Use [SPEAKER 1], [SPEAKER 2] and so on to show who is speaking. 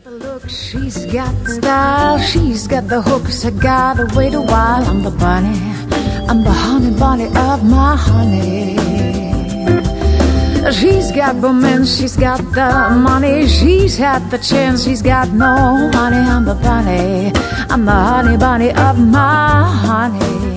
[SPEAKER 1] The look, she's got the style, she's got the hooks, I gotta wait a while. I'm the bunny, I'm the honey bunny of my honey. She's got romance, she's got the money, she's had the chance, she's got no honey. I'm the bunny, I'm the honey bunny of my honey.